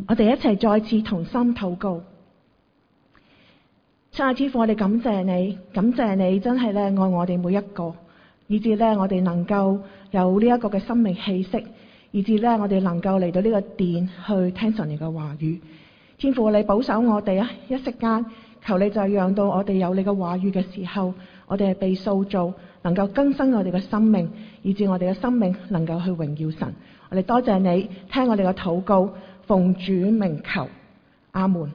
我哋一齊再次同心禱告。親愛的天父，我哋感謝你，感謝你真係咧愛我哋每一個，以致咧我哋能夠有呢一個嘅生命氣息，以致咧我哋能夠嚟到呢個殿去聽神你嘅話語。天父，你保守我哋啊！一息間，求你就讓到我哋有你嘅話語嘅時候，我哋係被塑造，能夠更新我哋嘅生命，以致我哋嘅生命能夠去榮耀神。我哋多謝你聽我哋嘅禱告，奉主名求，阿門。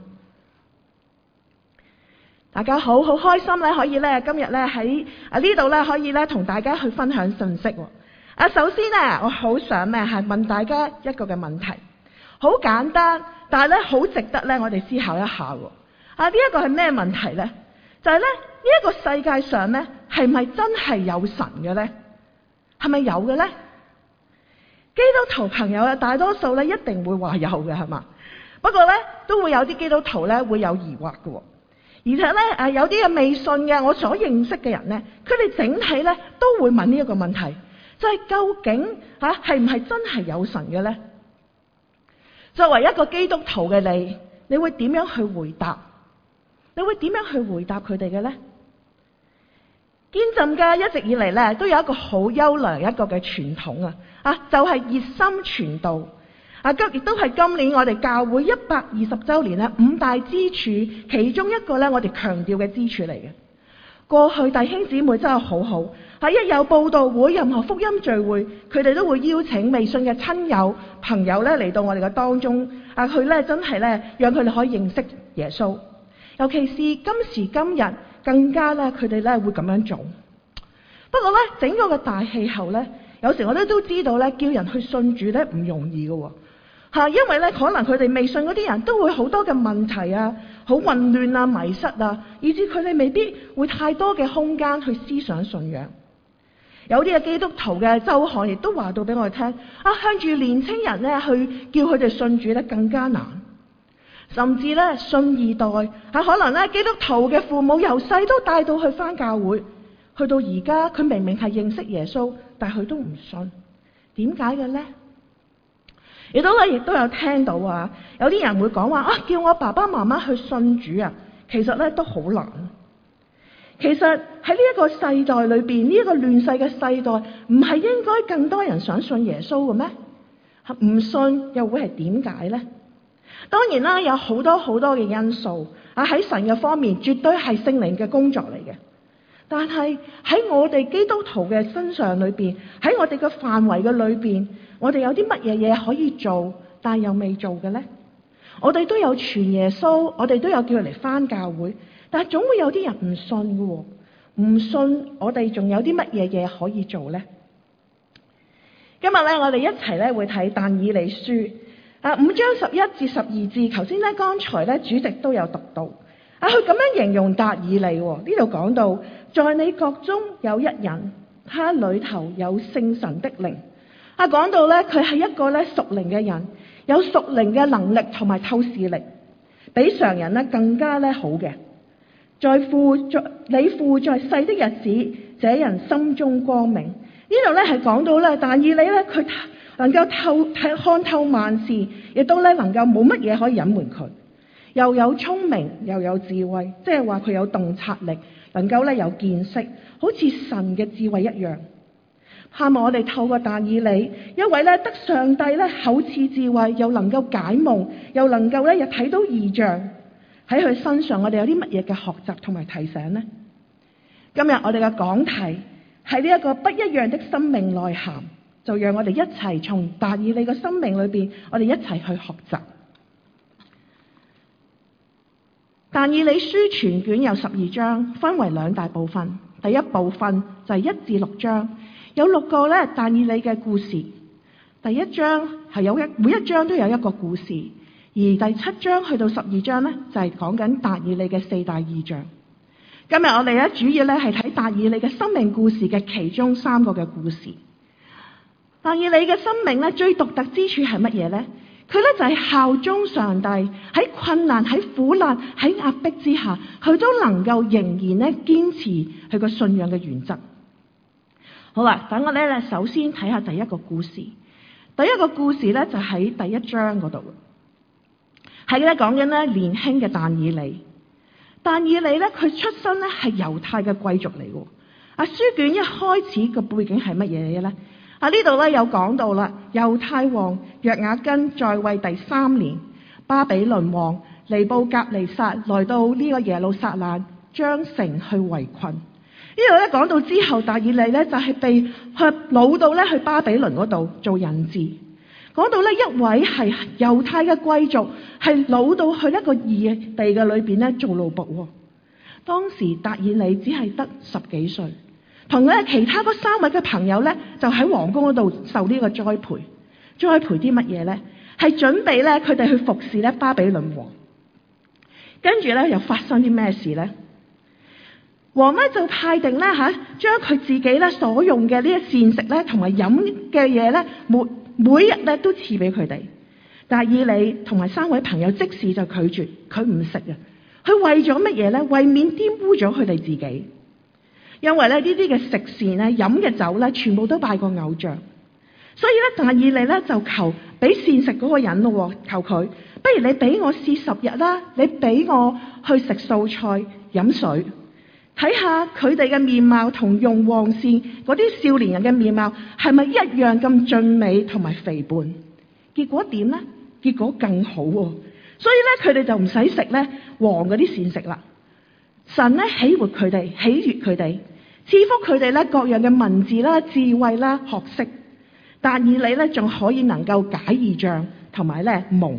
大家好開心咧，可以咧今日咧喺呢度咧可以咧同大家去分享信息。首先咧，我好想咧係問大家一個嘅問題，好簡單，但係咧好值得咧我哋思考一下。呢一個係咩問題咧？就係咧呢一個世界上咧係咪真係有神嘅咧？係咪有嘅咧？基督徒朋友大多數咧一定會話有嘅，係嘛？不過咧都會有啲基督徒咧會有疑惑嘅。而且咧，有啲嘅未信嘅，我所認識嘅人咧，佢哋整體咧都會問呢一個問題，就係究竟係唔係真係有神嘅咧？作為一個基督徒嘅你會點樣去回答？你會點樣去回答佢哋嘅咧？堅浸嘅一直以嚟咧都有一個好優良一個嘅傳統就係熱心傳道。亦都係今年我哋教會120週年咧5大支柱其中一個咧，我哋強調嘅支柱嚟嘅。過去弟兄姊妹真係好好，一有報道會、任何福音聚會，佢哋都會邀請未信嘅親友朋友咧嚟到我哋嘅當中，佢咧真係咧讓佢哋可以認識耶穌。尤其是今時今日，更加咧佢哋咧會咁樣做。不過咧整個嘅大氣候咧，有時我哋都知道咧，叫人去信主咧唔容易嘅。因為咧可能佢哋未信嗰啲人都會好多嘅問題好混亂迷失以致佢哋未必會太多嘅空間去思想信仰。有啲嘅基督徒嘅周刊亦都話到俾我哋聽，向住年青人咧去叫佢哋信主咧更加難，甚至咧信二代可能咧基督徒嘅父母由細都帶到去返教會，去到而家佢明明係認識耶穌，但係佢都唔信，點解嘅咧？亦都有聽到有啲人會講話叫我爸爸媽媽去信主其實咧都好難。其實喺呢一個世代裏邊，呢一個亂世嘅世代，唔係應該更多人想信耶穌嘅咩？唔信又會係點解咧？當然啦，有好多嘅因素喺神嘅方面，絕對係聖靈嘅工作嚟嘅。但係喺我哋基督徒嘅身上裏邊，喺我哋嘅範圍嘅裏邊，我哋有啲乜嘢嘢可以做，但係又未做嘅咧？我哋都有傳耶穌，我哋都有叫佢嚟返教會，但係總會有啲人唔信嘅喎。唔信，我哋仲有啲乜嘢嘢可以做咧？今日咧，我哋一齊咧會睇但以理書5章11至12節。頭先咧，剛才咧主席都有讀到佢咁樣形容但以理。呢度講到，在你國中有一人，他裏頭有聖神的靈。講到咧，佢係一個咧屬靈嘅人，有屬靈嘅能力同埋透視力，比常人咧更加咧好嘅。你父在世的日子，這人心中光明。呢度咧係講到咧，但以理咧佢能夠看透萬事，亦都咧能夠冇乜嘢可以隱瞞佢，又有聰明又有智慧，即係話佢有洞察力，能夠咧有見識，好似神嘅智慧一樣。盼望我哋透過但以理，一位咧得上帝咧厚賜智慧，又能夠解夢，又能夠咧又睇到異象，喺佢身上我哋有啲乜嘢嘅學習同埋提醒呢？今日我哋嘅講題係呢一個不一樣的生命內涵，就讓我哋一齊從但以理嘅生命裏邊，我哋一齊去學習。但以理書全卷有12章，分為2大部分。第一部分就係1至6章，有6個咧但以理嘅故事。第一章係每一章都有一個故事，而第7章去到12章咧就係講緊但以理嘅4大異象。今日我哋咧主要咧係睇但以理嘅生命故事嘅其中3個嘅故事。但以理嘅生命咧最獨特之處係乜嘢咧？佢咧就係效忠上帝，喺困難、喺苦難、喺壓迫之下，佢都能夠仍然咧堅持佢個信仰嘅原則。好啦，等我咧首先睇下第一個故事。第一個故事咧就喺第1章嗰度。 係咧講緊咧年輕嘅但以理。但以理咧佢出身咧係猶太嘅貴族嚟嘅。書卷一開始個背景係乜嘢嘢咧？呢度咧有講到啦，猶太王約雅斤在位第3年，巴比倫王尼布甲尼撒來到呢個耶路撒冷，將城去圍困。呢度咧講到之後，但以理咧就係被擄到咧去巴比倫嗰度做人質。講到咧一位係猶太嘅貴族係擄到去一個異地嘅裏邊咧做奴僕。當時但以理只係得10幾歲。同咧其他嗰3位嘅朋友咧，就喺皇宮嗰度受呢個栽培。栽培啲乜嘢咧？係準備咧佢哋去服侍咧巴比倫王。跟住咧又發生啲咩事咧？王咧就派定咧將佢自己咧所用嘅呢一膳食咧同埋飲嘅嘢咧，每日咧都賜俾佢哋。但以理同埋3位朋友即時就拒絕，佢唔食啊！佢為咗乜嘢咧？為免玷污咗佢哋自己。因為咧呢啲嘅食膳咧、飲嘅酒咧，全部都拜過偶像，所以咧但以理咧就求俾膳食嗰個人咯，求佢，不如你俾我試10日啦，你俾我去食素菜、飲水，睇下佢哋嘅面貌同用黃膳嗰啲少年人嘅面貌係咪一樣咁俊美同埋肥胖？結果點咧？結果更好喎，所以咧佢哋就唔使食咧黃嗰啲膳食啦。神咧喜悅佢哋，賜福佢哋咧各樣嘅文字啦、智慧啦、學識。但以理咧仲可以能夠解異象同埋咧夢。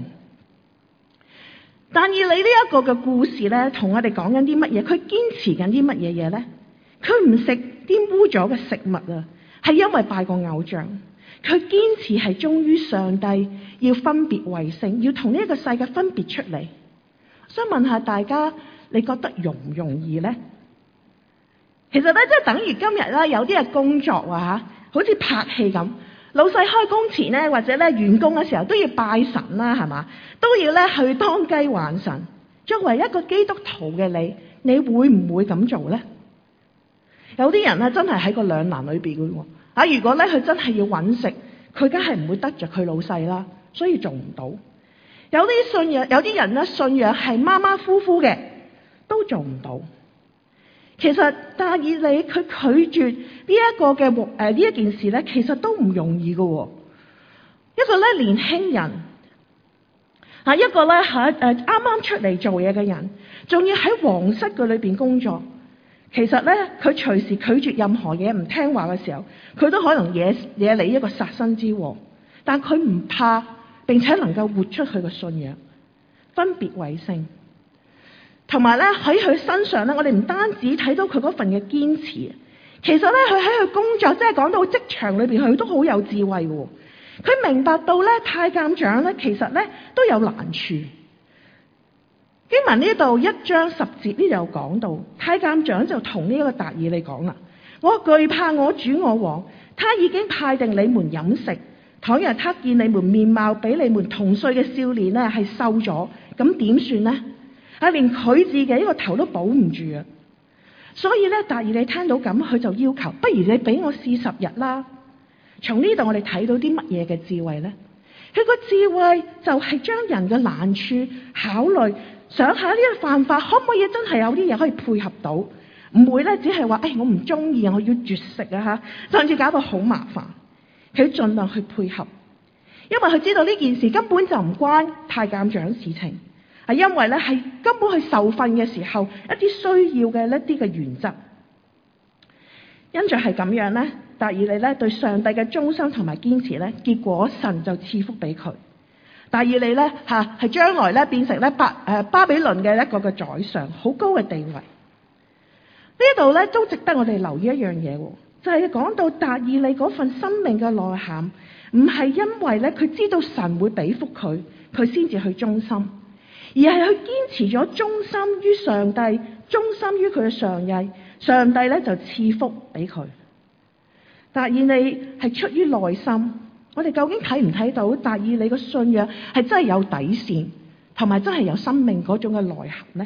但以理呢一個嘅故事咧，同我哋講緊啲乜嘢？佢堅持緊啲乜嘢嘢咧？佢唔食玷污咗嘅食物啊，係因為拜過偶像。佢堅持係忠於上帝，要分別為聖，要同呢一個世界分別出嚟。想問下大家，你覺得容唔容易呢？其實咧，即係等於今日咧，有啲嘅工作好似拍戲咁，老細開工前咧，或者咧員工嘅時候都要拜神啦，係嘛，都要咧去當雞還神。作為一個基督徒嘅你會唔會咁做呢？有啲人咧真係喺個兩難裏邊嘅喎。如果咧佢真係要揾食，佢梗係唔會得着佢老細啦，所以做唔到。有啲人咧信仰係馬馬虎虎嘅，都做唔到。其實但以理佢拒絕呢一個嘅呢一件事咧，其實都唔容易嘅。一個咧年輕人一個咧啱啱出嚟做嘢嘅人，仲要喺皇室嘅裏邊工作。其實咧，佢隨時拒絕任何嘢，唔聽話嘅時候，佢都可能惹嚟一個殺身之禍。但佢唔怕，並且能夠活出佢嘅信仰，分別為聖。同埋咧喺佢身上咧，我哋唔單止睇到佢嗰份嘅堅持，其實咧佢喺佢工作，即係講到職場裏邊，佢都好有智慧嘅。佢明白到咧太監長咧，其實咧都有難處。經文呢度1章10節呢度有講到，太監長就同呢個但以理講啦：我懼怕我主我王，他已經派定你們飲食。倘若他見你們面貌比你們同歲嘅少年咧係瘦咗，咁點算呢？連佢自己個頭都保唔住啊！所以咧，但以理聽到咁，佢就要求：不如你俾我試10日啦。從呢度我哋睇到啲乜嘢嘅智慧呢？佢個智慧就係將人嘅難處考慮。想下呢個犯法可唔可以真係有啲嘢可以配合到，唔會咧只係話我唔中意，我要絕食甚至搞到好麻煩。佢盡量去配合，因為佢知道呢件事根本就唔關太監長事情，係因為咧係根本佢受訓嘅時候一啲需要嘅一啲嘅原則。因着係咁樣咧，但以理咧對上帝嘅忠心同埋堅持咧，結果神就賜福俾佢。但以理咧係將來咧變成咧巴比倫嘅一個嘅宰相，好高嘅地位。呢度咧都值得我哋留意一樣嘢，就係講到但以理嗰份生命嘅內涵，唔係因為咧佢知道神會俾福佢先至去忠心，而係佢堅持咗忠心於上帝，忠心於佢嘅上帝，上帝咧就賜福俾佢。但以理係出於內心。我哋究竟睇唔睇到但以理個信仰係真係有底線，同埋真係有生命嗰種嘅內涵呢？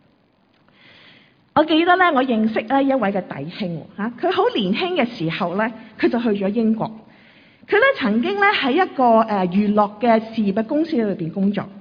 我記得咧，我認識咧一位嘅弟兄佢好年輕嘅時候咧，佢就去咗英國。佢咧曾經咧喺一個娛樂嘅事業嘅公司裏邊工作。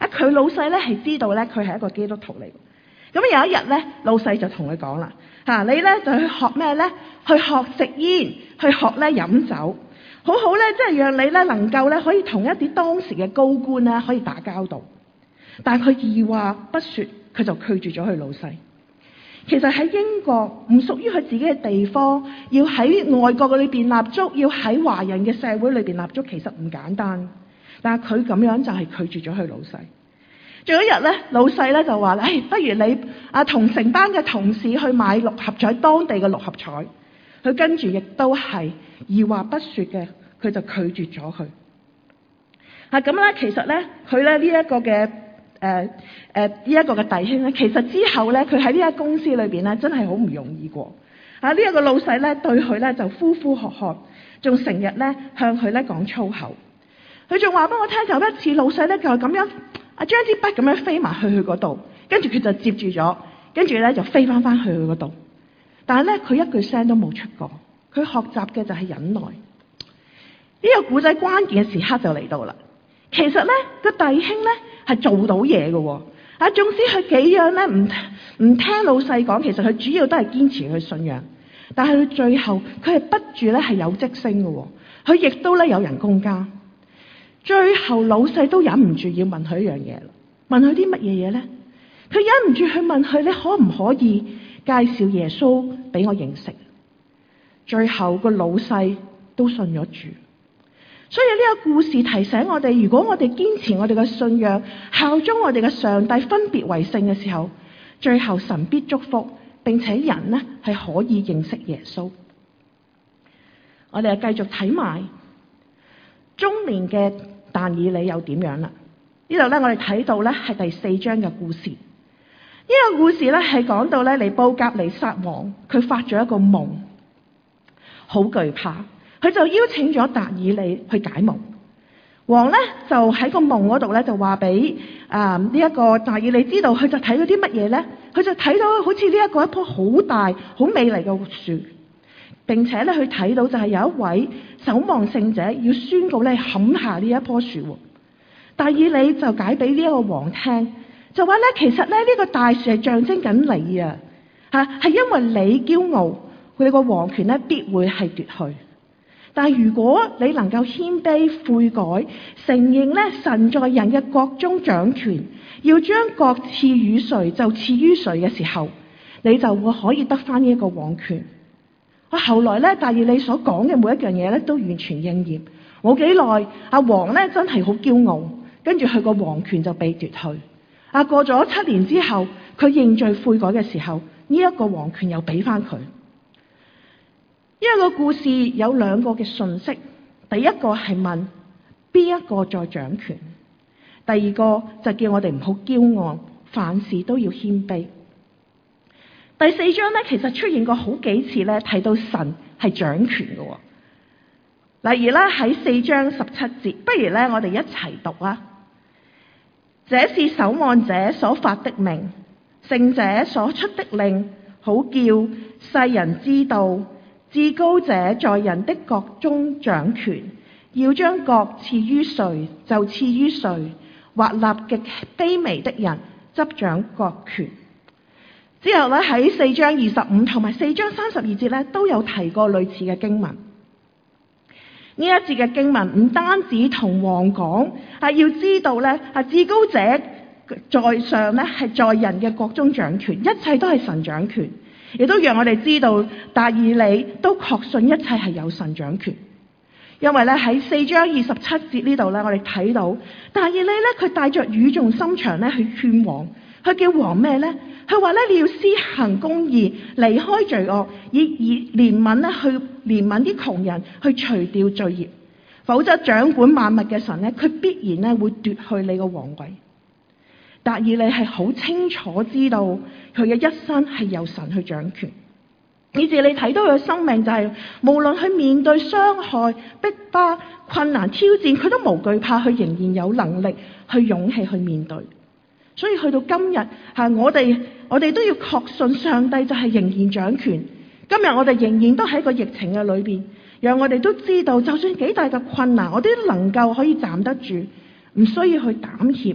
佢老細咧係知道咧佢係一個基督徒嚟。咁有一日咧，老細就同佢講啦，你咧就去學咩咧？去學食煙，去學咧飲酒，好好咧，即係讓你咧能夠咧可以同一啲當時嘅高官咧可以打交道。但係佢二話不說，佢就拒絕咗佢老細。其實喺英國唔屬於佢自己嘅地方，要喺外國嘅裏邊立足，要喺華人嘅社會裏邊立足，其實唔簡單。但係佢咁樣就係拒絕咗佢老細。仲有一日咧，老細咧就話：不如你同成班嘅同事去買六合彩，當地嘅六合彩。佢跟住亦都係二話不說嘅，佢就拒絕咗佢。咁咧，其實咧，佢咧呢一個嘅呢一個嘅弟兄咧，其實之後咧，佢喺呢間公司裏邊咧，真係好唔容易過。呢一個老細咧對佢咧就呼呼喝喝，仲成日咧向佢咧講粗口。佢仲話俾我聽，有一次老細咧就咁樣將支筆咁樣飛埋去佢嗰度，跟住佢就接住咗，跟住咧就飛翻去佢嗰度。但係咧佢一句聲都冇出過。佢學習嘅就係忍耐。呢個古仔關鍵嘅時刻就嚟到啦。其實咧個弟兄咧係做到嘢嘅喎。縱使佢幾樣咧唔聽老細講，其實佢主要都係堅持佢信仰。但係佢最後佢係不住咧係有職升嘅喎，佢亦都咧有人工加。最後老細都忍唔住要問佢一樣嘢啦，問佢啲乜嘢嘢咧？佢忍唔住去問佢：你可唔可以介紹耶穌俾我認識？最後個老細都信咗主。所以呢個故事提醒我哋，如果我哋堅持我哋嘅信仰，效忠我哋嘅上帝，分別為聖嘅時候，最後神必祝福，並且人呢係可以認識耶穌。我哋繼續睇埋中年嘅但以理又點樣啦？呢度咧我哋睇到咧係第4章嘅故事。呢個故事咧係講到咧尼布甲尼撒王佢發咗一個夢，好懼怕，佢就邀請咗但以理去解夢。王咧就喺個夢嗰度咧就話俾呢一個但以理知道，佢就睇到啲乜嘢咧？佢就睇到好似呢一棵好大好美麗嘅樹，並且咧佢睇到就係有一位守望聖者要宣告咧砍下呢一棵樹。但以理就解俾呢一個王聽，就話咧其實咧呢個大樹係象徵緊你啊，係因為你驕傲，佢哋個王權咧必會係奪去。但係如果你能夠謙卑悔改，承認咧神在人嘅國中掌權，要將國賜予誰就賜予誰嘅時候，你就會可以得翻呢一個王權。後來咧但以理所講嘅每一樣嘢咧都完全應驗。冇幾耐，阿王咧真係好驕傲，跟住佢個王權就被奪去。過咗7年之後，佢認罪悔改嘅時候，呢一個王權又俾翻佢。呢一個故事有2個嘅訊息，第一個係問邊一個在掌權，第二個就叫我哋唔好驕傲，凡事都要謙卑。第4章咧其實出現過好幾次咧，提到神係掌權嘅。例如咧喺4章17節，不如咧我哋一齊讀啊！這是守望者所發的命，聖者所出的令，好叫世人知道至高者在人的國中掌權，要將國賜於誰就賜於誰，或立極卑微的人執掌國權。之後咧喺4章25同埋4章32節咧都有提過類似嘅經文。呢一節嘅經文唔單止同王講，要知道咧至高者在上咧係在人嘅國中掌權，一切都係神掌權，亦都讓我哋知道但以理都確信一切係有神掌權。因為咧喺4章27節呢度咧，我哋睇到但以理咧佢帶着語重心長咧去勸王，佢叫王咩咧？佢話咧你要施行公義，離開罪惡，以憐憫咧去憐憫啲窮人，去除掉罪孽，否則掌管萬物嘅神咧，佢必然咧會奪去你個皇位。但以理係好清楚知道佢嘅一生係由神去掌權，以至你睇到佢嘅生命就係無論去面對傷害、逼迫、困難、挑戰，佢都無懼怕，佢仍然有能力去勇氣去面對。所以去到今日我哋都要確信上帝就係仍然掌權。今日我哋仍然都喺個疫情嘅裏邊，讓我哋都知道就算幾大嘅困難，我哋都能夠可以站得住，唔需要去膽怯，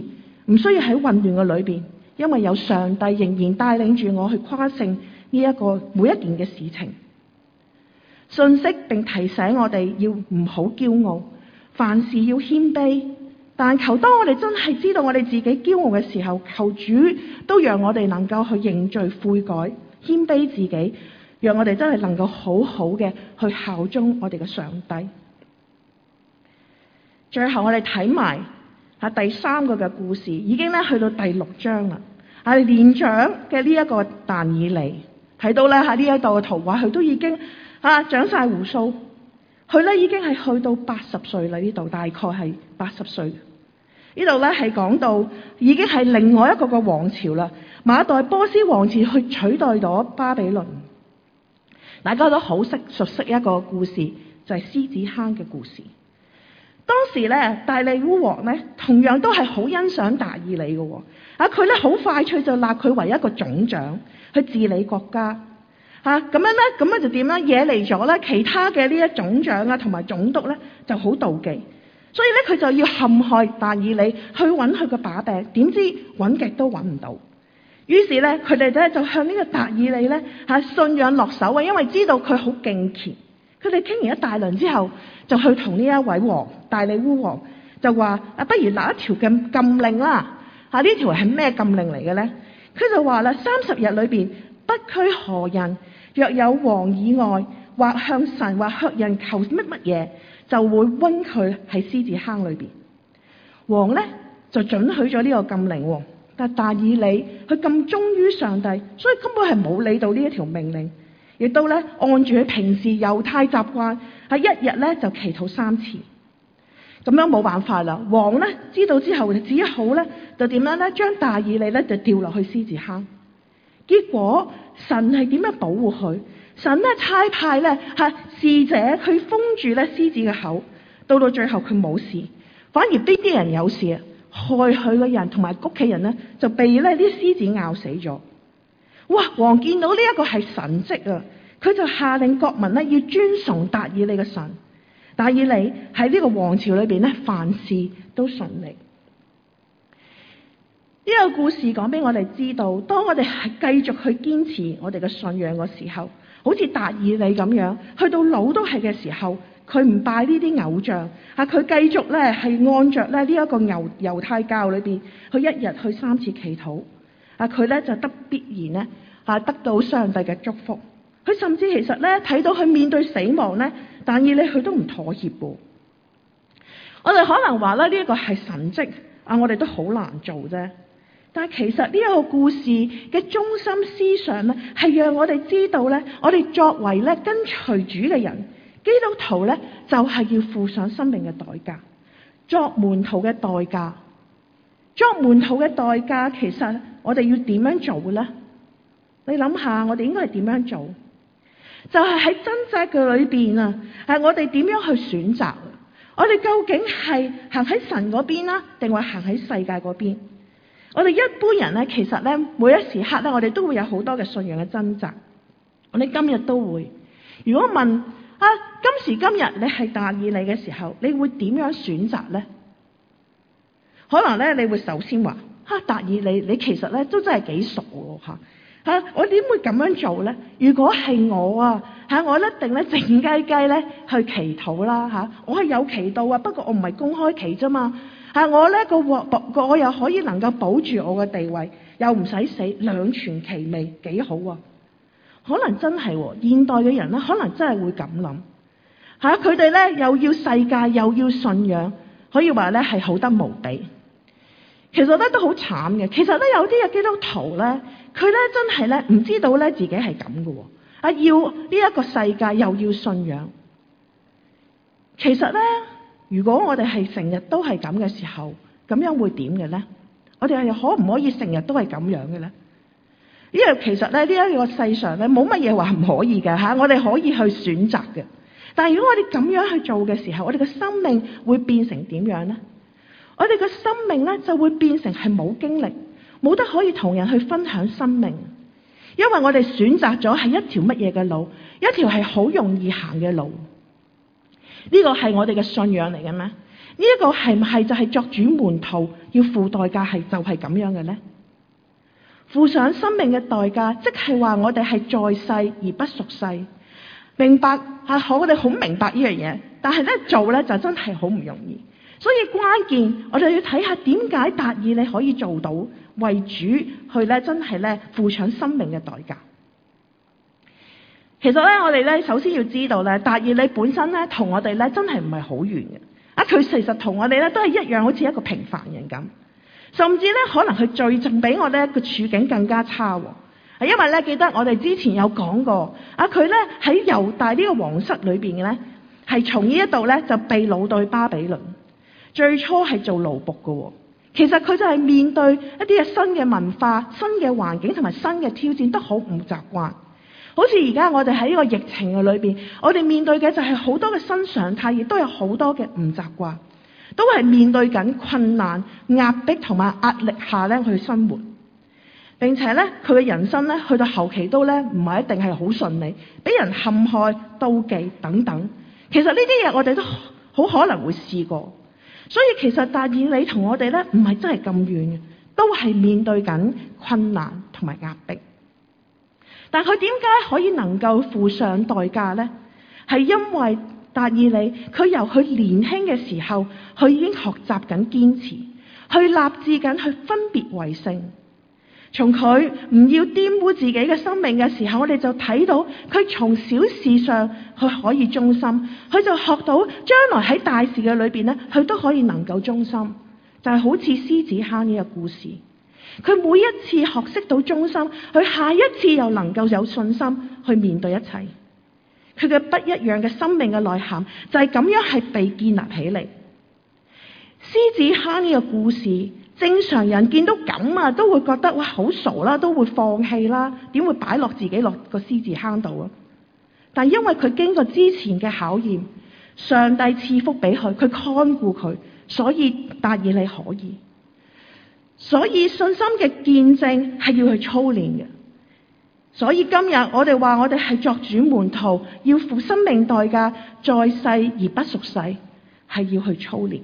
唔需要喺混亂嘅裏邊，因為有上帝仍然帶領住我去跨勝呢一個每一件嘅事情。信息並提醒我哋要唔好驕傲，凡事要謙卑。但求當我哋真係知道我哋自己驕傲嘅時候，求主都讓我哋能夠去認罪悔改，謙卑自己，讓我哋真係能夠好好嘅去效忠我哋嘅上帝。最後我哋睇埋第三個嘅故事，已經咧去到第6章啦。年長嘅呢一個但以理，睇到咧喺呢一度嘅圖畫，佢都已經長晒鬍鬚，佢咧已經係去到80歲啦。呢度大概係80歲。呢度咧係講到已經係另外一個嘅王朝啦，馬代波斯王朝去取代咗巴比倫。大家都好熟悉一個故事，就係獅子坑嘅故事。當時咧大利烏王咧同樣都係好欣賞但以理嘅，佢咧好快脆就立佢為一個總長去治理國家。咁樣就點樣惹嚟咗咧其他嘅呢一總長同埋總督咧就好妒忌。所以咧，佢就要陷害但以理，去揾佢個把柄，點知揾極都揾唔到。於是咧，佢哋咧就向呢個但以理咧信仰落手啊，因為知道佢好敬虔。佢哋傾完一大輪之後，就去同呢一位王大利烏王就話：不如立一條嘅禁令啦。呢條係咩禁令嚟嘅咧？佢就話啦：30日裏邊，不拘何人，若有王以外，或向神或向人求乜嘢，就會溫佢喺獅子坑裏邊。王咧就准許咗呢個禁令，但以理佢咁忠於上帝，所以根本係冇理到呢一條命令，亦都咧按住佢平時猶太習慣，一日咧就祈禱3次。咁樣冇辦法啦，王咧知道之後就只好咧就點樣咧將但以理咧就掉落去獅子坑。結果神係點樣保護佢？神咧差派咧使者去封住咧獅子嘅口，到最後佢冇事，反而呢啲人有事啊，害佢嘅人同埋屋企人咧就被咧啲獅子咬死咗。哇！王見到呢一個係神蹟啊，佢就下令國民咧要尊崇但以理嘅神。但以理喺呢個王朝裏邊咧凡事都順利。呢個故事講俾我哋知道，當我哋係繼續去堅持我哋嘅信仰嘅時候，好似但以理咁樣，去到老都係嘅時候，佢唔拜呢啲偶像，佢繼續咧係按着咧呢一個猶太教裏邊，佢一日去3次祈禱，佢咧就必然咧得到上帝嘅祝福。佢甚至其實咧睇到佢面對死亡咧，但以理佢都唔妥協喎。我哋可能話咧呢一個係神蹟，我哋都好難做啫。但係其實呢一個故事嘅中心思想咧，係讓我哋知道咧，我哋作為咧跟隨主嘅人，基督徒咧就係要付上生命嘅代價，作門徒嘅代價。作門徒嘅代價，其實我哋要點樣做咧？你諗下，我哋應該係點樣做？就係喺掙扎嘅裏邊啊，係我哋點樣去選擇？我哋究竟係行喺神嗰邊啦，定係行喺世界嗰邊？我哋一般人咧，其實咧每一時刻咧，我哋都會有好多嘅信仰嘅掙扎。我哋今日都會。如果問今時今日你係但以理嘅時候，你會點樣選擇咧？可能咧，你會首先話但以理，你其實咧都真係幾熟喎。我點會咁樣做咧？如果係我我一定咧靜雞雞咧去祈禱啦。我係有祈禱啊，不過我唔係公開祈啫嘛。我咧我又可以能夠保住我嘅地位，又唔使死，兩全其美，幾好啊！可能真係現代嘅人咧，可能真係會咁諗。佢哋咧又要世界，又要信仰，可以話咧係好得無比。其實咧都好慘嘅。其實咧有啲嘅基督徒咧，佢咧真係咧唔知道咧自己係咁嘅。要呢一個世界，又要信仰。其實咧，如果我哋係成日都係咁嘅時候，咁樣會點嘅咧？我哋係可唔可以成日都係咁樣嘅咧？因為其實咧呢一個世上咧冇乜嘢話唔可以嘅。我哋可以去選擇嘅。但係如果我哋咁樣去做嘅時候，我哋嘅生命會變成點樣咧？我哋嘅生命咧就會變成係冇經歷，冇得可以同人去分享生命，因為我哋選擇咗係一條乜嘢嘅路，一條係好容易行嘅路。呢個係我哋嘅信仰嚟嘅咩？呢呢一個係唔係就係作主門徒要付代價就係咁樣嘅呢？付上生命嘅代價，即係話我哋係在世而不屬世。明白我哋好明白呢樣嘢，但係咧做咧就真係好唔容易。所以關鍵我哋要睇下點解達以理可以做到為主去咧真係咧付上生命嘅代價。其實咧我哋咧首先要知道咧，達以理本身咧同我哋咧真係唔係好遠嘅。佢其實同我哋咧都係一樣，好似一個平凡人咁。甚至咧可能佢罪仲比我哋個處境更加差喎。因為咧記得我哋之前有講過，佢咧喺猶大呢個皇室裏邊嘅咧，係從呢一度咧就被擄到巴比倫，最初係做奴僕嘅。其實佢就係面對一啲嘅新嘅文化、新嘅環境同埋新嘅挑戰，都好唔習慣。好似而家我哋喺呢個疫情嘅裏邊，我哋面對嘅就係好多嘅新常態，亦都有好多嘅唔習慣，都係面對緊困難、壓迫同埋壓力下咧去生活。並且咧佢嘅人生咧去到後期都咧唔係一定係好順利，俾人陷害、妒忌等等。其實呢啲嘢我哋都好可能會試過。所以其實達以理同我哋咧唔係真係咁遠嘅，都係面對緊困難同埋壓迫。但佢點解可以能夠付上代價呢？係因為達以理佢由佢年輕嘅時候，佢已經學習緊堅持，去立志緊去分別為聖。從佢唔要玷污自己嘅生命嘅時候，我哋就睇到佢從小事上佢可以忠心，佢就學到將來喺大事嘅裏邊咧，佢都可以能夠忠心。就係好似獅子坑呢個故事，佢每一次學識到忠心，佢下一次又能夠有信心去面對一切。佢嘅不一樣嘅生命嘅內涵就係咁樣係被建立起嚟。獅子坑呢個故事，正常人見到咁都會覺得哇好傻啦，都會放棄啦，點會擺落自己落個獅子坑度啊？但因為佢經過之前嘅考驗，上帝賜福俾佢，佢看顧佢，所以達以理可以。所以信心嘅見證係要去操練嘅。所以今日我哋話我哋係作主門徒，要付生命代價，在世而不屬世，係要去操練。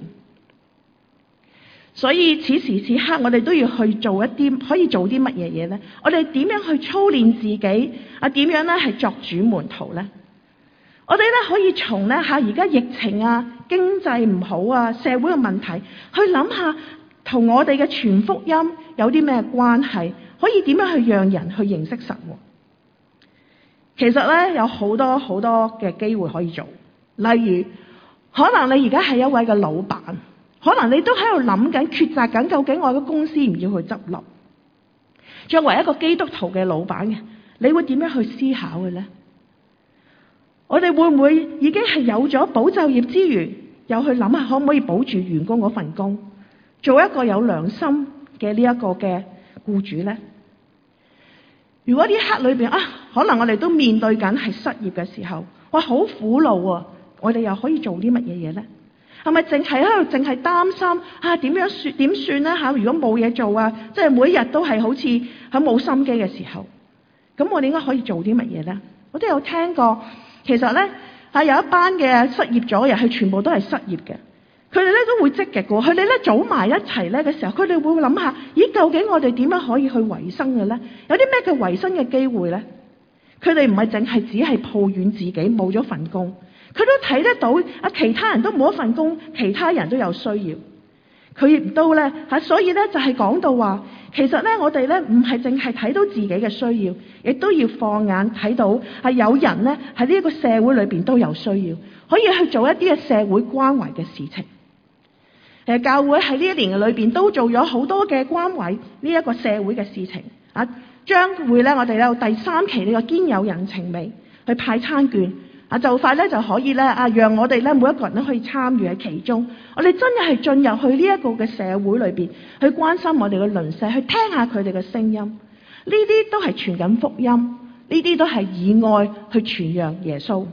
所以此時此刻我哋都要去做一啲，可以做啲乜嘢嘢呢？我哋點樣去操練自己？點樣咧係作主門徒呢？我哋咧可以從咧而家疫情經濟唔好社會嘅問題去諗下，同我哋嘅傳福音有啲咩關係？可以點樣去讓人去認識神？其實咧有好多好多嘅機會可以做，例如可能你而家係一位嘅老闆。可能你都喺度諗緊、抉擇緊，究竟我嘅公司唔要去執笠？作為一個基督徒嘅老闆嘅，你會點樣去思考嘅呢？我哋會唔會已經係有咗保就業之餘，又去諗下可唔可以保住員工嗰份工，做一個有良心嘅呢一個嘅僱主呢？如果呢一刻裏邊可能我哋都面對緊係失業嘅時候，哇，好苦惱啊！我哋又可以做啲乜嘢嘢呢？係咪淨係喺度淨係擔心點算呢？如果冇嘢做即係每一日都係好似喺冇心機嘅時候，咁我哋應該可以做啲乜嘢呢？我都有聽過，其實呢，有一班嘅失業咗人，佢全部都係失業嘅，佢哋咧都會積極嘅，佢哋咧組埋一齊咧嘅時候，佢哋會諗下，咦，究竟我哋點樣可以去維生嘅呢？有啲咩嘅維生嘅機會呢？佢哋唔係淨係只係抱怨自己冇咗份工。佢都睇得到其他人都冇一份工，其他人都有需要，佢亦都咧所以咧就係講到話，其實咧我哋咧唔係淨係睇到自己嘅需要，亦都要放眼睇到有人咧喺呢一個社會裏邊都有需要，可以去做一啲嘅社會關懷嘅事情。教會喺呢一年嘅裏邊都做咗好多嘅關懷呢一個社會嘅事情將會咧我哋有第3期呢個堅有人情味去派餐券。就快咧就可以咧讓我哋咧每一個人都可以參與喺其中。我哋真係進入去呢一個嘅社會裏邊，去關心我哋嘅鄰舍，去聽下佢哋嘅聲音。呢啲都係傳緊福音，呢啲都係以愛去傳揚耶穌。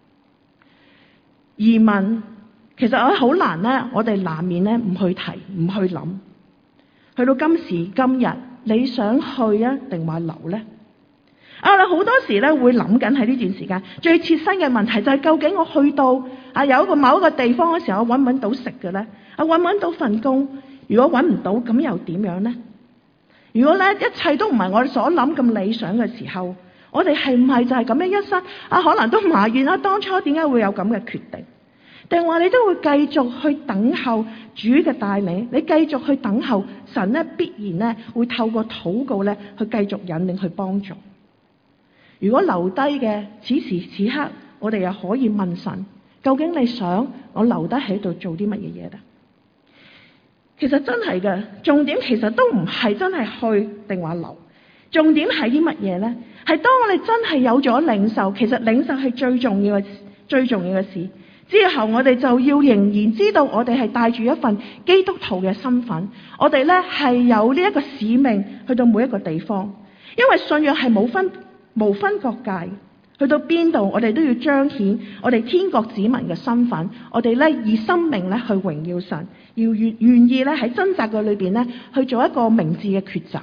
移民其實我好難咧，我哋難免咧唔去提，唔去諗。去到今時今日，你想去定話留呢？ 我哋好多時咧會諗緊喺呢段時間最切身嘅問題就係究竟我去到有一個某一個地方嘅時候，我揾唔揾到食嘅咧？揾唔揾到份工？如果揾唔到，咁又點樣呢？如果咧一切都唔係我哋所諗咁理想嘅時候，我哋係唔係就係咁樣一生可能都埋怨當初點解會有咁嘅決定？定話你都會繼續去等候主嘅帶領，你繼續去等候神咧，必然咧會透過禱告咧去繼續引領去幫助。如果留低嘅，此時此刻我哋又可以問神，究竟你想我留低喺度做啲乜嘢嘢咧？其實真係嘅，重點其實都唔係真係去定話留，重點係啲乜嘢咧？係當我哋真係有咗領受，其實領受係最重要嘅事。之後我哋就要仍然知道我哋係帶住一份基督徒嘅身份，我哋咧係有呢一個使命去到每一個地方，因為信仰係無分國界，去到邊度我哋都要彰顯我哋天國子民嘅身份，我哋咧以生命咧去榮耀神，要願意咧喺掙扎嘅裏邊咧去做一個明智嘅抉擇。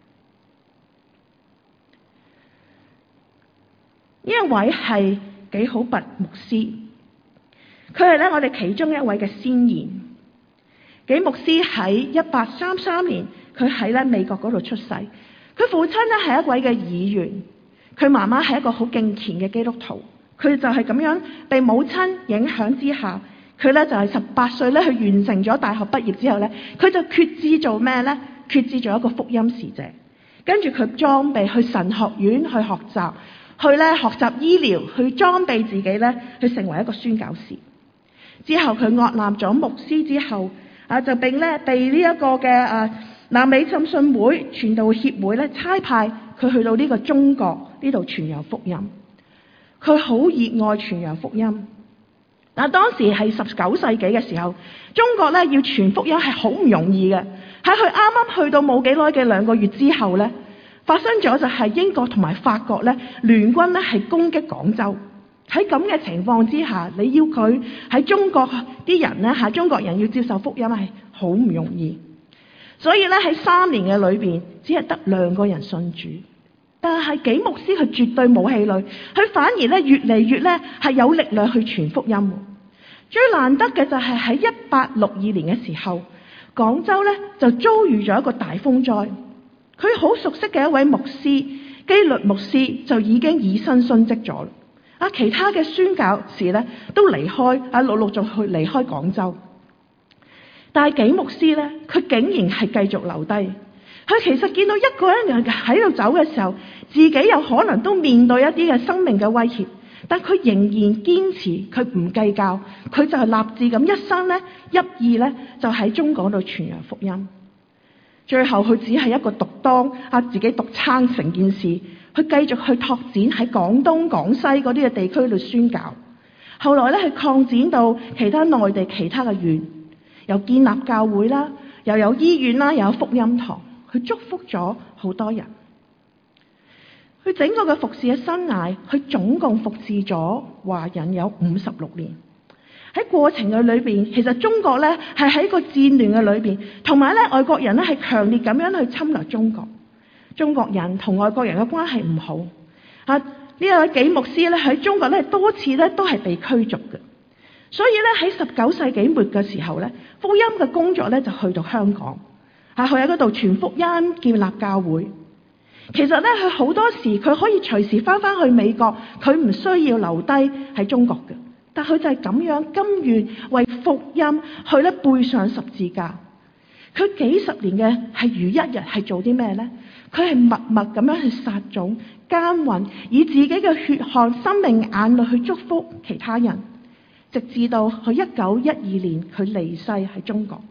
呢一位係紀考拔牧師。佢係咧我哋其中一位嘅先賢。紀牧師喺1833年，佢喺咧美國嗰度出世。佢父親咧係一位嘅議員，佢媽媽係一個好敬虔嘅基督徒。佢就係咁樣被母親影響之下，佢咧就係18歲咧去完成咗大學畢業之後咧，佢就決志做咩咧？決志做一個福音使者。跟住佢裝備去神學院去學習，去咧學習醫療，去裝備自己咧去成為一個宣教士。之後佢獲納咗牧師之後，就被呢一個嘅南美浸信會傳道協會咧差派佢去到呢個中國呢度傳揚福音。佢好熱愛傳揚福音。當時係19世紀嘅時候，中國咧要傳福音係好唔容易嘅。喺佢啱啱去到冇幾耐嘅2個月之後咧，發生咗就係英國同埋法國咧聯軍咧係攻擊廣州。喺咁嘅情況之下，你要佢喺中國啲人咧中國人要接受福音係好唔容易。所以咧喺3年嘅裏邊，只係得2個人信主。但係紀牧師佢絕對冇氣餒，佢反而咧越嚟越咧係有力量去傳福音。最難得嘅就係喺1862年嘅時候，廣州咧就遭遇咗一個大風災。佢好熟悉嘅一位牧師基律牧師就已經以身殉職咗。其他嘅宣教士咧都離開，陸陸續去離開廣州。但係紀牧師咧，佢竟然係繼續留低。佢其實見到一個人喺度走嘅時候，自己有可能都面對一啲嘅生命嘅威脅，但佢仍然堅持，佢唔計較，佢就係立志咁一生咧一意咧就喺中國度傳揚福音。最後佢只係一個獨當，自己獨撐成件事。佢繼續去拓展喺廣東、廣西嗰啲嘅地區度宣教。後來咧，佢擴展到其他內地其他嘅縣，又建立教會啦，又有醫院啦，又有福音堂，佢祝福咗好多人。佢整個嘅服侍嘅生涯，佢總共服侍咗華人有56年。喺過程嘅裏邊，其實中國咧係喺個戰亂嘅裏邊，同埋咧外國人咧係強烈咁樣去侵略中國。中國人同外國人嘅關係唔好，呢一位紀牧師咧喺中國咧多次咧都係被驅逐嘅，所以咧喺19世紀末嘅時候咧，福音嘅工作咧就去到香港，去喺嗰度傳福音、建立教會。其實咧佢好多時佢可以隨時翻去美國，佢唔需要留低喺中國嘅，但佢就係咁樣甘願為福音去咧背上十字架。佢幾十年嘅係如一日係做啲咩呢？佢係默默咁樣去撒種、耕耘，以自己嘅血汗、生命眼淚去祝福其他人，直至到佢1912年佢離世喺中國。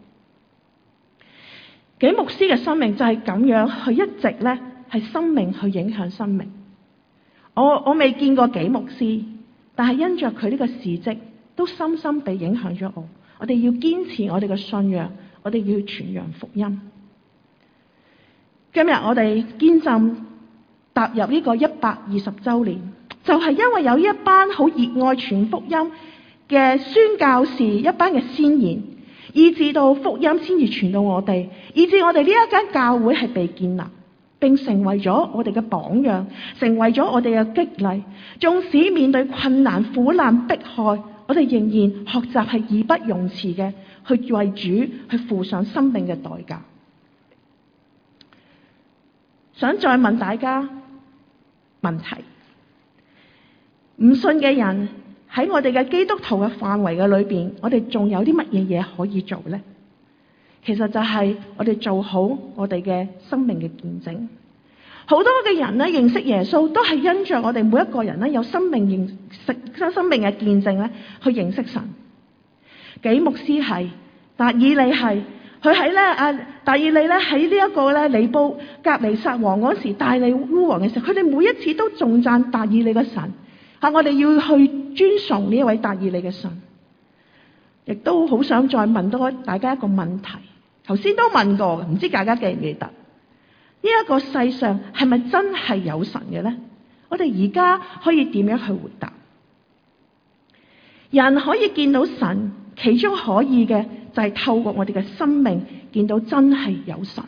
紀牧師嘅生命就係咁樣，佢一直咧係生命去影響生命。我未見過紀牧師，但係因着佢呢個事蹟，都深深地影響咗我。我哋要堅持我哋嘅信仰，我哋要傳揚福音。今日我哋堅振踏入呢個120週年，就係因為有一班好熱愛傳福音嘅宣教士，一班嘅先賢，以至到福音先至傳到我哋，以至我哋呢一間教會係被建立。 並成為咗我哋嘅榜樣，成為咗我哋嘅激勵。縱使面對困難、苦難、迫害，我哋仍然學習係義不容辭嘅去為主去付上生命嘅代價。想再問大家問題：唔信嘅人喺我哋嘅基督徒嘅範圍嘅裏邊，我哋仲有啲乜嘢嘢可以做呢？其實就係我哋做好我哋嘅生命嘅見證。好多嘅人咧認識耶穌，都係因着我哋每一個人咧有生命嘅見證咧去認識神。紀牧師係，但以理係，佢喺咧但以理咧喺呢一個咧尼布甲尼撒王嗰時，大利烏王嘅時候，佢哋每一次都頌讚但以理嘅神。我哋要去尊崇呢一位但以理嘅神。亦都好想再問多大家一個問題，頭先都問過，唔知大家記唔記得？呢一個世上係咪真係有神嘅呢？我哋而家可以點樣去回答？人可以見到神，其中可以嘅就係透過我哋嘅生命見到真係有神。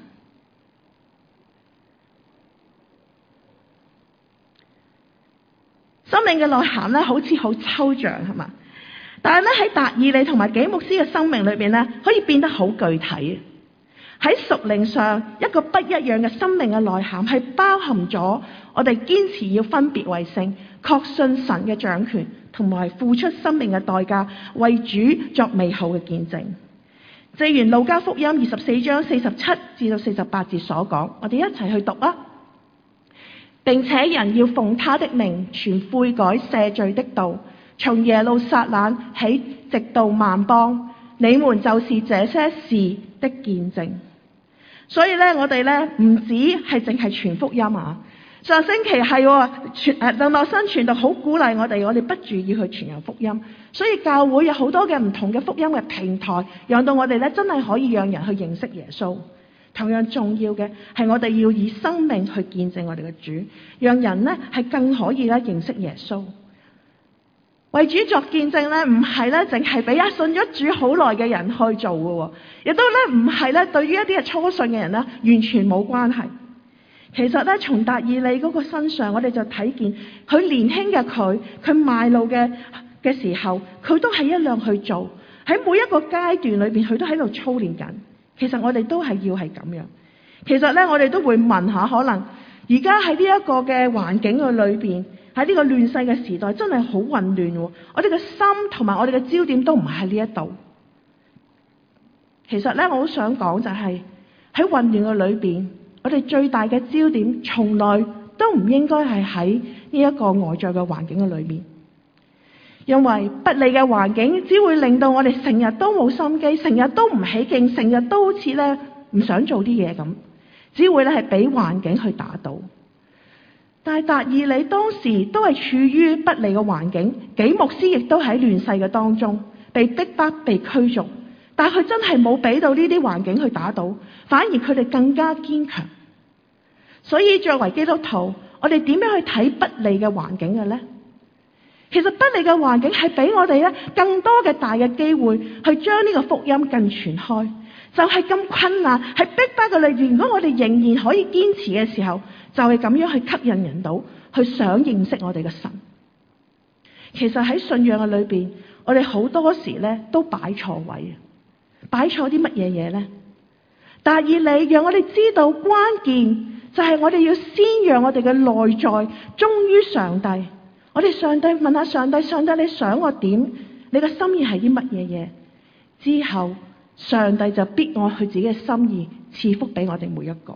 生命嘅內涵咧，好似好抽象係嘛？但係咧喺但以理同埋紀牧師嘅生命裏邊咧，可以變得好具體。喺屬靈上一個不一樣嘅生命嘅內涵，係包含咗我哋堅持要分別為聖，確信神嘅掌權，同埋付出生命嘅代價，為主作美好嘅見證。正如路加福音24章47至到48節所講，我哋一齊去讀啊！並且人要奉他的名傳悔改赦罪的道，從耶路撒冷起，直到萬邦，你們就是這些事的見證。所以咧，我哋咧唔止係淨係傳福音啊！上星期係鄧樂新傳道好鼓勵我哋不住要去傳揚福音。所以教會有好多嘅唔同嘅福音嘅平台，讓到我哋咧真係可以讓人去認識耶穌。同樣重要嘅係我哋要以生命去見證我哋嘅主，讓人呢係更可以咧認識耶穌。為主作見證咧，唔係咧淨係俾信咗主好耐嘅人去做嘅，亦都咧唔係咧對於一啲嘅初信嘅人咧完全冇關係。其實咧從但以理嗰個身上，我哋就睇見佢年輕嘅佢賣路嘅時候，佢都係一樣去做。喺每一個階段裏邊，佢都喺度操練緊。其實我哋都係要係咁樣。其實咧，我哋都會問下，可能而家喺呢一個嘅環境嘅裏邊，喺呢個亂世嘅時代，真係好混亂。我哋嘅心同埋我哋嘅焦點都唔係喺呢一度。其實咧，我好想講就係喺混亂嘅裏邊，我哋最大嘅焦點，從來都唔應該係喺呢一個外在嘅環境嘅裏面。因為不利嘅環境只會令到我哋成日都冇心機，成日都唔起勁，成日都好似咧唔想做啲嘢咁，只會咧係俾環境去打倒。但係但以理當時都係處於不利嘅環境，紀牧師亦都喺亂世嘅當中被逼迫、被驅逐，但係佢真係冇俾到呢啲環境去打倒，反而佢哋更加堅強。所以作為基督徒，我哋點樣去睇不利嘅環境嘅呢？其實不利嘅環境係俾我哋咧更多嘅大嘅機會去將呢個福音更傳開。就係咁困難，係逼迫嘅裏邊，如果我哋仍然可以堅持嘅時候，就係咁樣去吸引人到去想認識我哋嘅神。其實喺信仰嘅裏邊，我哋好多時咧都擺錯位，擺錯啲乜嘢嘢呢？但以理讓我哋知道關鍵就係我哋要先讓我哋嘅內在忠於上帝。我哋上帝問下上帝，上帝你想我點？你嘅心意係啲乜嘢嘢？之後上帝就必按佢自己嘅心意賜福俾我哋每一個。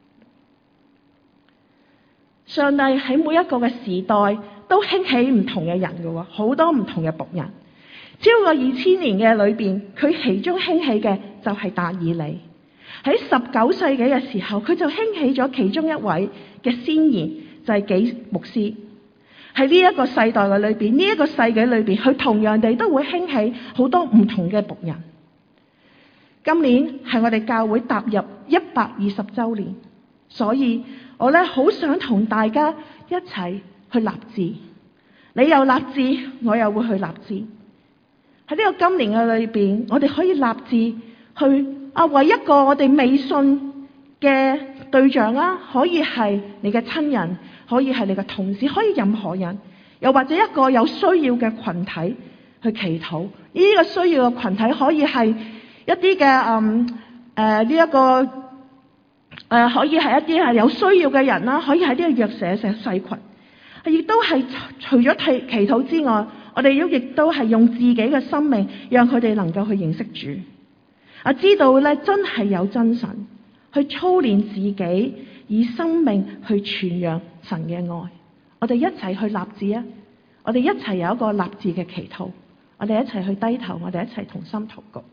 上帝喺每一個嘅時代都興起唔同嘅人嘅，好多唔同嘅僕人。超過2000年嘅裏邊，佢其中興起嘅就係但以理。喺19世紀嘅時候，佢就興起咗其中一位嘅先賢，就係紀牧師。喺呢一個世代嘅裏邊，呢一個世紀裏邊，佢同樣地都會興起好多唔同嘅僕人。今年係我哋教會踏入120週年，所以我咧好想同大家一齊去立志。你又立志，我又會去立志。喺呢個今年嘅裏邊，我哋可以立志去為一個我哋未信嘅對象啦，可以係你嘅親人，可以係你嘅同事，可以任何人，又或者一個有需要嘅群體去祈禱。呢個需要嘅群體可以係一啲嘅可以係一啲係有需要嘅人啦，可以係啲弱勢嘅細群，亦都係除咗祈禱之外，我哋亦都係用自己嘅生命，讓佢哋能夠去認識主。知道咧真係有真神，去操練自己，以生命去傳揚神嘅愛。我哋一齊去立志啊！我哋一齊有一個立志嘅祈禱，我哋一齊去低頭，我哋一齊同心禱告。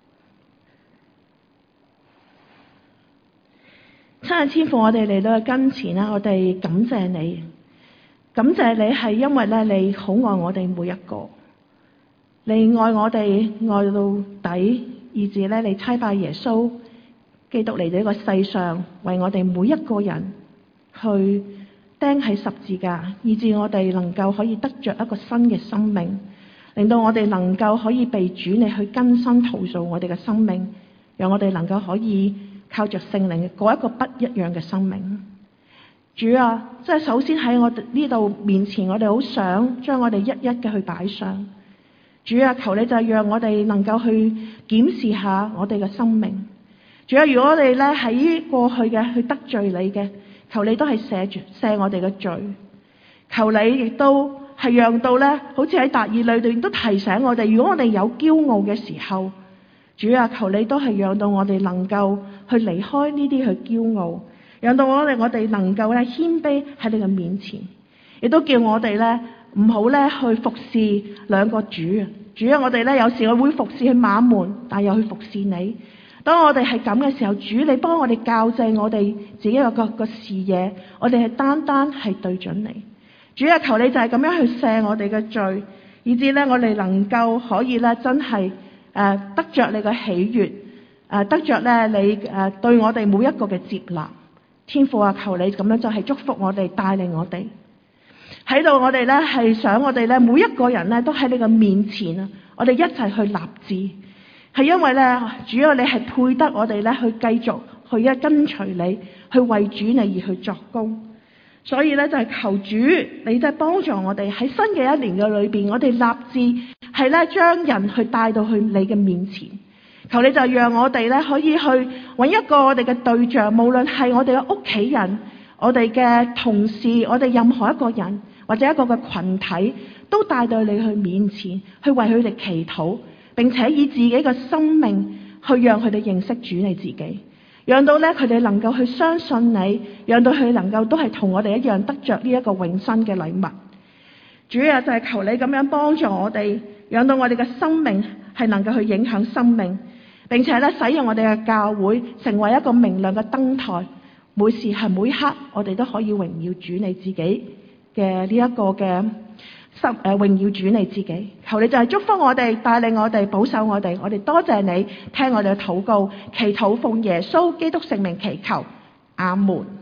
親愛天父，我哋嚟到嘅跟前啦，我哋感謝你，感謝你係因為咧你好愛我哋每一個，你愛我哋愛到底，以致咧你差派耶穌基督嚟到呢個世上，為我哋每一個人去釘喺十字架，以致我哋能夠可以得着一個新嘅生命，令到我哋能夠可以被主你去更新陶造我哋嘅生命，讓我哋能夠可以靠着聖靈過一個不一樣嘅生命。主啊，即係首先喺我哋呢度面前，我哋好想將我哋一一嘅去擺上。主啊，求你就係讓我哋能夠去檢視下我哋嘅生命。主啊，如果我哋咧喺過去嘅去得罪你嘅，求你都係赦我哋嘅罪。求你亦都係讓到咧，好似喺達爾裏邊都提醒我哋，如果我哋有驕傲嘅時候，主啊，求你都係讓到我哋能夠去離開呢啲去驕傲，讓到我哋能夠咧謙卑喺你嘅面前，亦都叫我哋咧唔好咧去服侍兩個主。主啊，我哋咧有時我會服侍去馬門，但又去服侍你。當我哋係咁嘅時候，主你幫我哋校正我哋自己個視野，我哋係單單係對準你。主啊，求你就係咁樣去赦我哋嘅罪，以致咧我哋能夠可以咧真係得着你嘅喜悅，得着咧你對我哋每一個嘅接納。天父啊，求你咁樣就係祝福我哋，帶領我哋喺度。我哋咧係想我哋咧每一個人咧都喺你嘅面前啊，我哋一齊去立志，係因為咧主要你係配得我哋咧去繼續去跟隨你，去為主你而去作工。所以咧就係求主你就係幫助我哋喺新嘅一年嘅裏邊，我哋立志係咧將人去帶到去你嘅面前。求你就讓我哋咧可以去揾一個我哋嘅對象，無論係我哋嘅屋企人、我哋嘅同事、我哋任何一個人或者一個嘅群體，都帶到你去面前，去為佢哋祈禱，並且以自己嘅生命去讓佢哋認識主你自己，讓到咧佢哋能夠去相信你，讓到佢能夠都係同我哋一樣得着呢一個永生嘅禮物。主要就係求你咁樣幫助我哋，讓到我哋嘅生命係能夠去影響生命，並且咧使用我哋嘅教會成為一個明亮嘅燈台，每時係每刻我哋都可以榮耀主你自己嘅呢一個嘅榮耀主你自己。求你就係祝福我哋，帶領我哋，保守我哋。我哋多謝你聽我哋嘅禱告，祈禱奉耶穌基督聖名祈求，阿門。